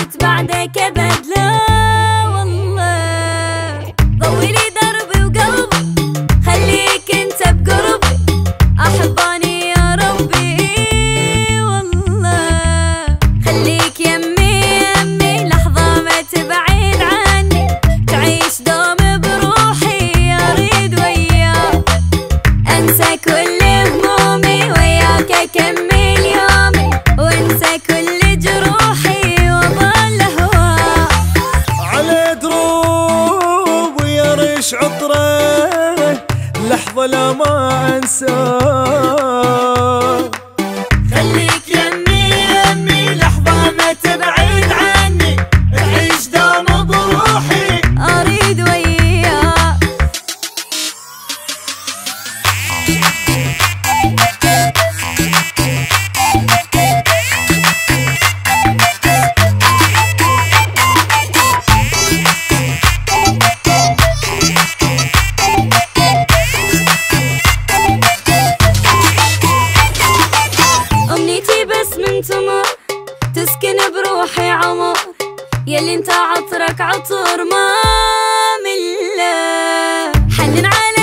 وقت بعدك ابد لا والله. ضوي لي دربي وقلبي خليك انت بقربي، احباني يا ربي والله. خليك يمي يمي لحظة ما تبعد عني، تعيش دوم بروحي اريد وياك. انسى كل همومي وياك اكمل يومي، وانسى كل جروحي وظل هواك. على دروب ويرش عطره لحظة لا ما انساه. خليك يمي يمي لحظة ما تبعد عني، تعيش دوم بروحي اريد وياك. أمنيتي بس من تمر تسكن بروحي عمر، يلي انت عطرك عطر ما مله. حنن على